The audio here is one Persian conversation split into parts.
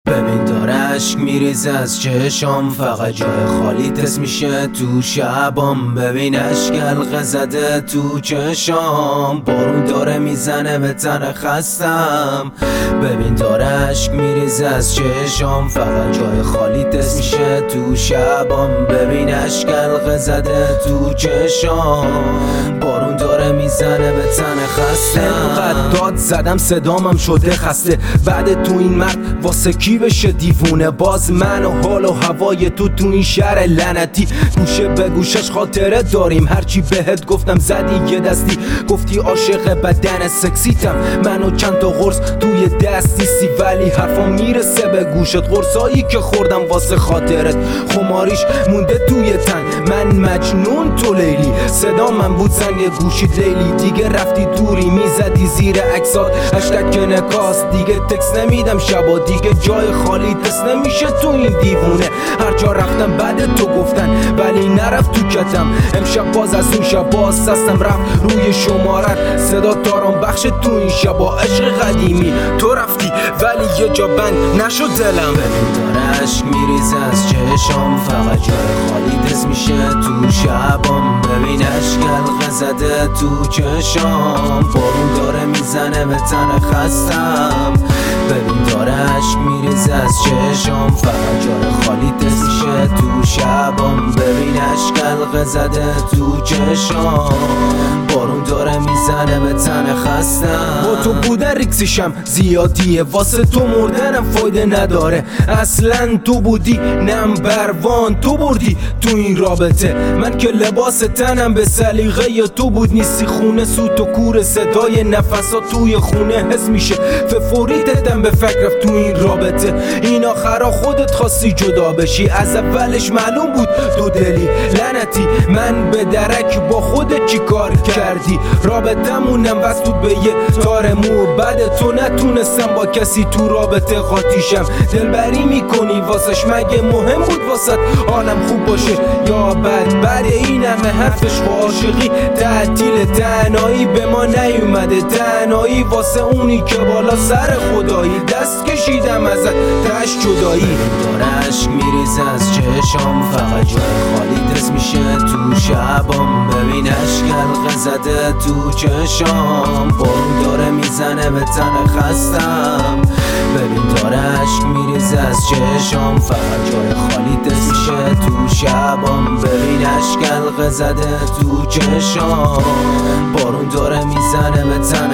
ببین داره عشق میریزه از چشام، فقط جای خالی تست میشه تو شبام. ببین عشق حلقه زده تو چشام، بارون داره میزنه به تن خستم. ببین داره عشق میریزه از چشام، فقط جای خالی تست میشه تو شبام. ببین عشق حلقه زده تو چشام، بارون داره میزنه به تن خستم. انقدر داد زدم صدامم شده خسته، بعد تو این مرد واسه کی بشه دیوونه؟ باز من و حال و هوای تو این شهر لعنتی، گوشه به گوشش خاطره داریم. هرچی بهت گفتم زدی یه دستی، گفتی عاشق بدن سکسیتم. منو چند تا قرص توی دستیستی، ولی حرفا میرسه به گوشت. قرصایی که خوردم واسه خاطرت، خماریش مونده توی تن. من مجنون تو لیلی، صدا من بود زنگ گوشید لیلی. دیگه رفتی دوری میزدی زیر عکسات هشتگ نکاس. دیگه تکس نمیدم شبا، دیگه جای خالی تست نمیشه تو این دیوونه. هر جا رفتم بعد تو گفتن ولی نرفت تو کتم. امشب باز از اون شب باز هستم رفت روی شمارت. صدا تاران بخش تو این شبا عشق قدیمی. تو رفتی ولی یه جا بند نشد دلم. ببین داره عشق میریزه از چشام، فقط جای خالی تست میشه تو شبام. ببین عشق حلقه زده تو چشام، بارون داره میزنه به تن خستم. ببین داره عشق میریزه از چشام، فقط جای خالی تست میشه تو شبام. ببین عشق حلقه زده تو چشام، بارون داره میزنه به تن خستم. با تو بودن ریکسیشم زیادیه، واسه تو مردنم فایده نداره. اصلا تو بودی نمبر وان، تو بردی تو این رابطه. من که لباس تنم به سلیقه یا تو بود. نیستی خونه سوت و کور، صدای نفسات توی خونه حس میشه. فوری تدم به فکر رفت تو این رابطه. این آخرا خودت خواستی جدا بشی، از اولش معلوم بود دو دلی. لعنتی من به درک با خودت چی کار کردی؟ رابطمونم وصل بود به یه تار مو. بعد تو نتونستم با کسی تو رابطه قاطیشم. دلبری میکنی واسش، مگه مهم بود واسط حالم خوب باشه یا بد؟ بعد این همه حرفش و عاشقی تعطیل، تنهایی به ما نیومده. تنهایی واسه اونی که بالا سر خدایی. دست کشیدم ازت تش جدایی. داره عشق میریزه از چشام، فقط جای خالی تست میشه تو شبام. ببین عشق حلقه زده تو چشام، بارون داره میزنه به تن خستم. ببین داره عشق میریزه از چشام، فقط جای خالی تست میشه تو شبام. ببین عشق حلقه زده تو چشام، بارون داره میزنه به تن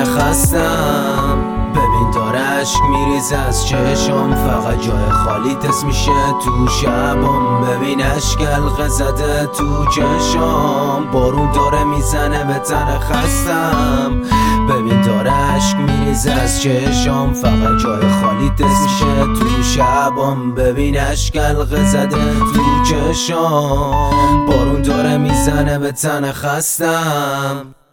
خستم. ببین داره عشق میریزه از چشام، فقط جای خالی تست میشه تو شبام. ببین عشق حلقه زده تو چشام، بارون داره میزنه به تن خستم. ببین داره عشق میریزه از چشام، فقط جای خالی تست میشه تو شبام. ببین عشق حلقه زده تو چشام، بارون داره میزنه به تن خستم.